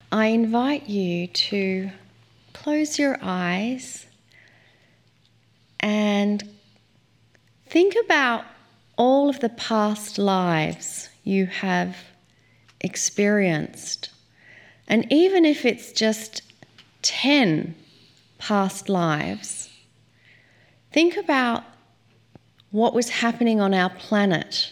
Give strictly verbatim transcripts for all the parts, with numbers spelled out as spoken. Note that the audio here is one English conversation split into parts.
I invite you to close your eyes and think about all of the past lives you have experienced. And even if it's just ten past lives, think about what was happening on our planet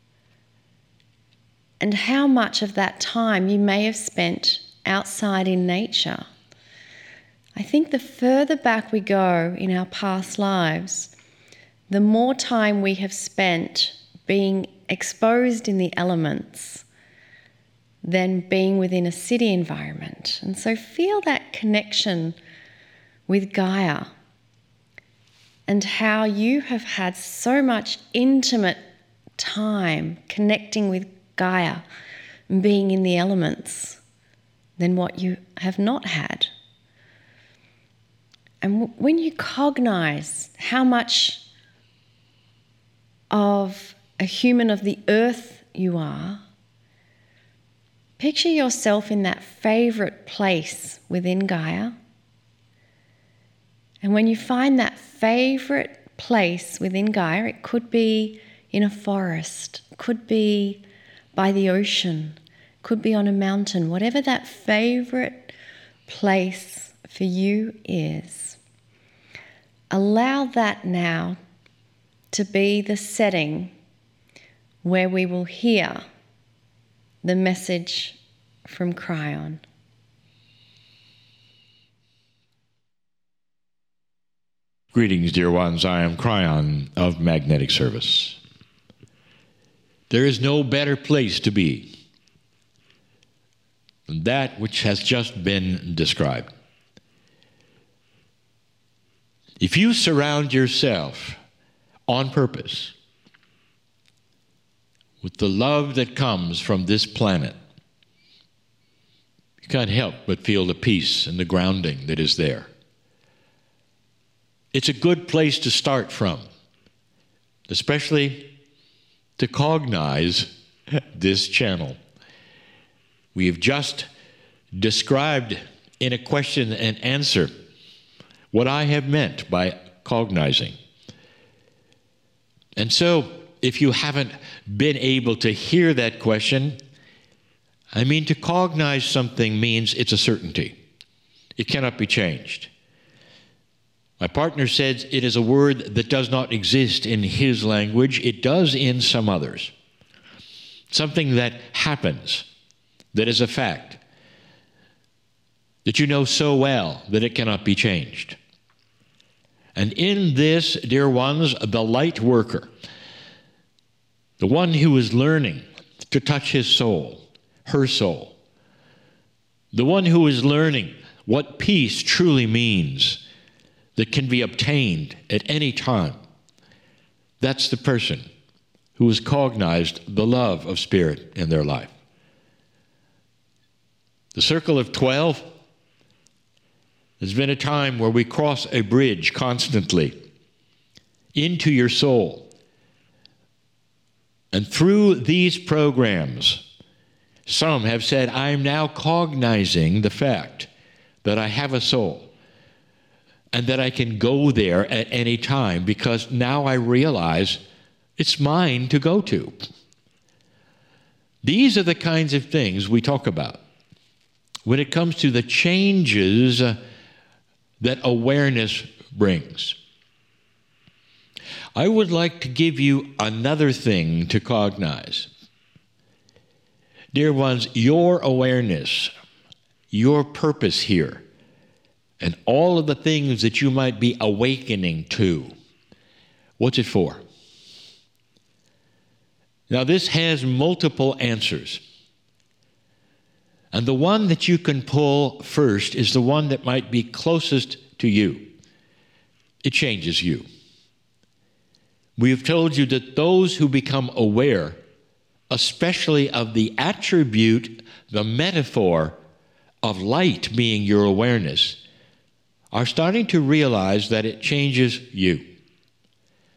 and how much of that time you may have spent outside in nature. I think the further back we go in our past lives, the more time we have spent being exposed in the elements than being within a city environment. And so feel that connection with Gaia and how you have had so much intimate time connecting with Gaia and being in the elements than what you have not had. And w- when you cognize how much of a human of the earth you are, picture yourself in that favorite place within Gaia. And when you find that favorite place within Gaia, it could be in a forest, could be by the ocean, could be on a mountain, whatever that favorite place for you is, allow that now to be the setting where we will hear the message from Kryon. Greetings, dear ones. I am Kryon of Magnetic Service. There is no better place to be than that which has just been described. If you surround yourself on purpose with the love that comes from this planet, you can't help but feel the peace and the grounding that is there. It's a good place to start from, especially to cognize this channel. We have just described in a question and answer what I have meant by cognizing. And so, if you haven't been able to hear that question, I mean, to cognize something means it's a certainty. It cannot be changed. My partner says it is a word that does not exist in his language. It does in some others. Something that happens, that is a fact, that you know so well that it cannot be changed. And in this, dear ones, the light worker, the one who is learning to touch his soul, her soul, the one who is learning what peace truly means, that can be obtained at any time, that's the person who has cognized the love of Spirit in their life. The Circle of Twelve has been a time where we cross a bridge constantly into your soul. And through these programs, some have said, I'm now cognizing the fact that I have a soul and that I can go there at any time because now I realize it's mine to go to. These are the kinds of things we talk about when it comes to the changes uh, that awareness brings. I would like to give you another thing to cognize. Dear ones, your awareness, your purpose here, and all of the things that you might be awakening to, what's it for? Now, this has multiple answers. And the one that you can pull first is the one that might be closest to you. It changes you. We have told you that those who become aware, especially of the attribute, the metaphor of light being your awareness, are starting to realize that it changes you.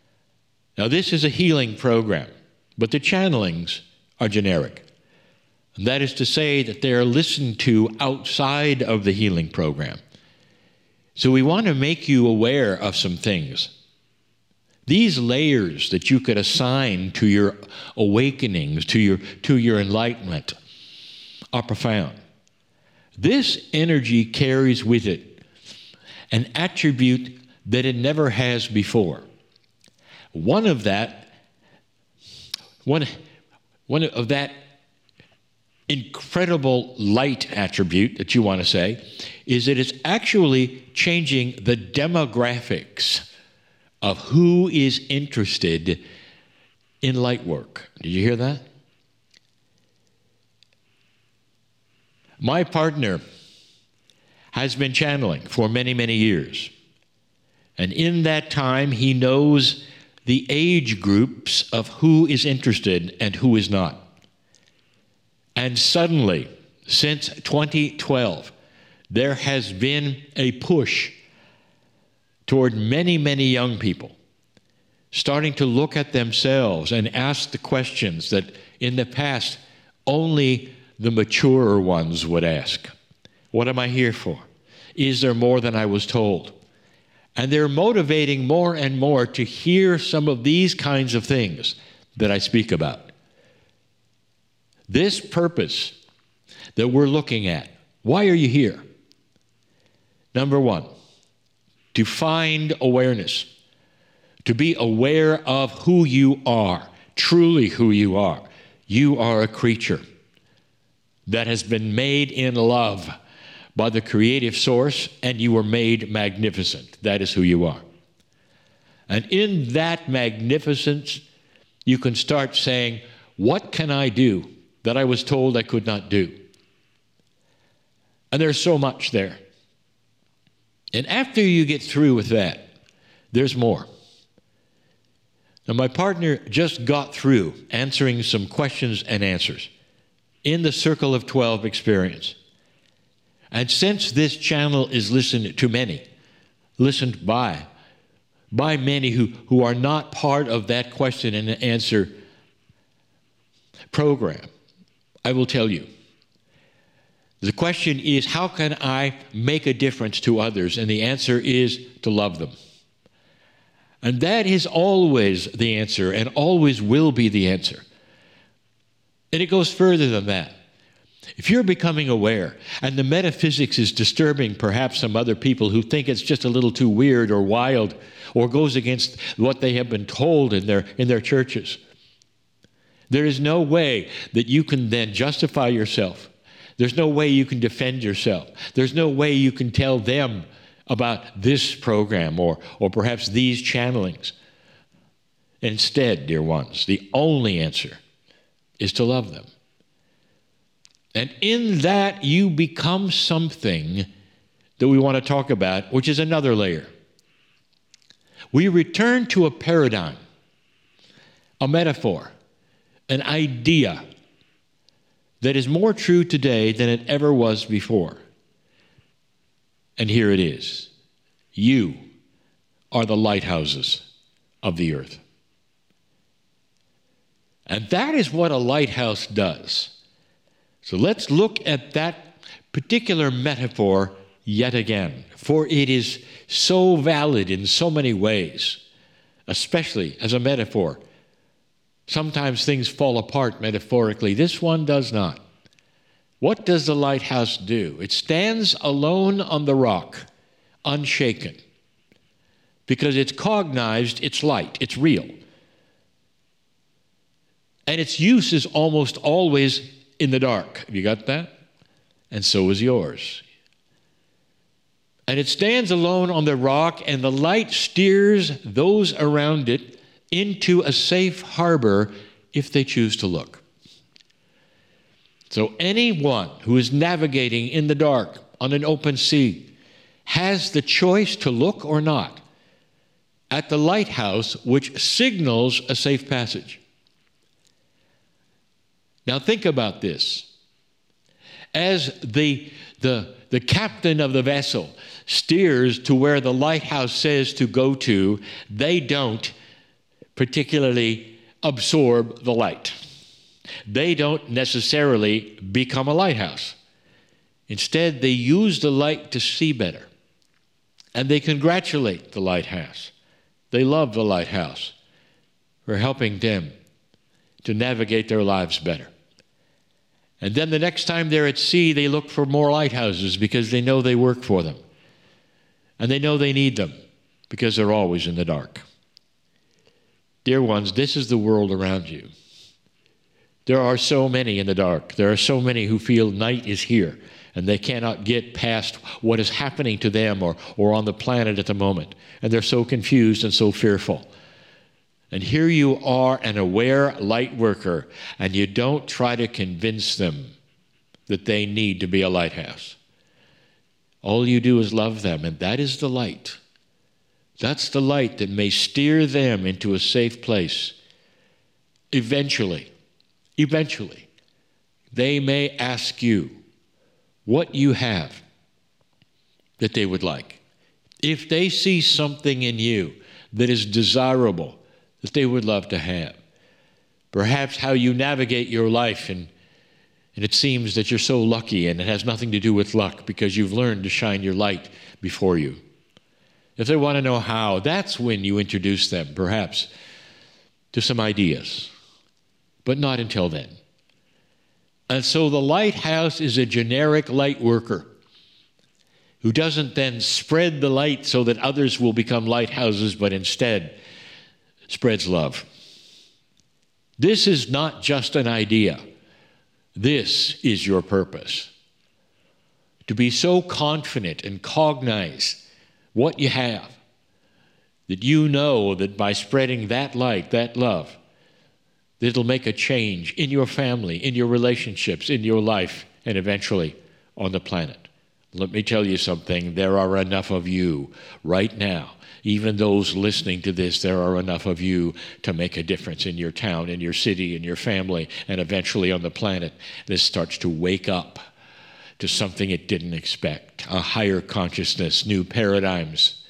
Now, this is a healing program, but the channelings are generic. That is to say that they are listened to outside of the healing program. So we want to make you aware of some things. These layers that you could assign to your awakenings, to your, to your enlightenment, are profound. This energy carries with it an attribute that it never has before. One of that, one, one of that incredible light attribute that you want to say is that it's actually changing the demographics of who is interested in light work. Did you hear that? My partner has been channeling for many, many years. And in that time, he knows the age groups of who is interested and who is not. And suddenly, since twenty twelve, there has been a push toward many, many young people starting to look at themselves and ask the questions that in the past only the maturer ones would ask. What am I here for? Is there more than I was told? And they're motivating more and more to hear some of these kinds of things that I speak about. This purpose that we're looking at, why are you here? Number one, to find awareness, to be aware of who you are, truly who you are. You are a creature that has been made in love by the creative source, and you were made magnificent. That is who you are. And in that magnificence, you can start saying, what can I do that I was told I could not do? And there's so much there. And after you get through with that, there's more. Now, my partner just got through answering some questions and answers in the Circle of twelve experience. And since this channel is listened to many, listened by, by many who, who are not part of that question and answer program, I will tell you. The question is, how can I make a difference to others? And the answer is to love them. And that is always the answer and always will be the answer. And it goes further than that. If you're becoming aware, and the metaphysics is disturbing perhaps some other people who think it's just a little too weird or wild or goes against what they have been told in their, in their churches, there is no way that you can then justify yourself. There's no way you can defend yourself. There's no way you can tell them about this program or, or perhaps these channelings. Instead, dear ones, the only answer is to love them. And in that, you become something that we want to talk about, which is another layer. We return to a paradigm, a metaphor, an idea that is more true today than it ever was before. And here it is. You are the lighthouses of the earth. And that is what a lighthouse does. So let's look at that particular metaphor yet again, for it is so valid in so many ways, especially as a metaphor. Sometimes things fall apart metaphorically. This one does not. What does the lighthouse do? It stands alone on the rock, unshaken, because it's cognized, it's light, it's real. And its use is almost always in the dark. Have you got that? And so is yours. And it stands alone on the rock, and the light steers those around it into a safe harbor if they choose to look. So anyone who is navigating in the dark on an open sea has the choice to look or not at the lighthouse, which signals a safe passage. Now think about this. As the, the, the captain of the vessel steers to where the lighthouse says to go to, they don't particularly absorb the light. They don't necessarily become a lighthouse. Instead, they use the light to see better. And they congratulate the lighthouse. They love the lighthouse for helping them to navigate their lives better. And then the next time they're at sea, they look for more lighthouses because they know they work for them. And they know they need them because they're always in the dark. Dear ones, this is the world around you. There are so many in the dark. There are so many who feel night is here and they cannot get past what is happening to them or, or on the planet at the moment. And they're so confused and so fearful. And here you are, an aware light worker, and you don't try to convince them that they need to be a lighthouse. All you do is love them, and that is the light. That's the light that may steer them into a safe place. Eventually, eventually, they may ask you what you have that they would like. If they see something in you that is desirable, that they would love to have. Perhaps how you navigate your life, and, and it seems that you're so lucky and it has nothing to do with luck because you've learned to shine your light before you. If they want to know how, that's when you introduce them, perhaps, to some ideas. But not until then. And so the lighthouse is a generic light worker who doesn't then spread the light so that others will become lighthouses, but instead spreads love. This is not just an idea. This is your purpose. To be so confident and cognize what you have, that you know that by spreading that light, that love, that it'll make a change in your family, in your relationships, in your life, and eventually on the planet. Let me tell you something. There are enough of you right now. Even those listening to this, there are enough of you to make a difference in your town, in your city, in your family, and eventually on the planet. This starts to wake up to something it didn't expect, a higher consciousness, new paradigms.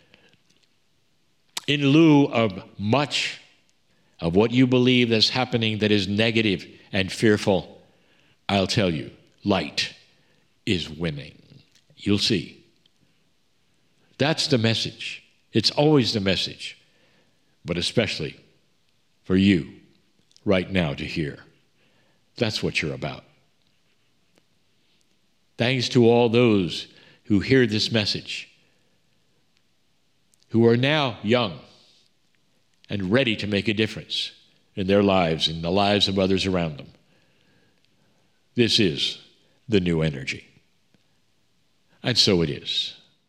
In lieu of much of what you believe is happening that is negative and fearful, I'll tell you, light is winning. You'll see. That's the message. It's always the message, but especially for you right now to hear. That's what you're about. Thanks to all those who hear this message, who are now young and ready to make a difference in their lives and the lives of others around them. This is the new energy. And so it is.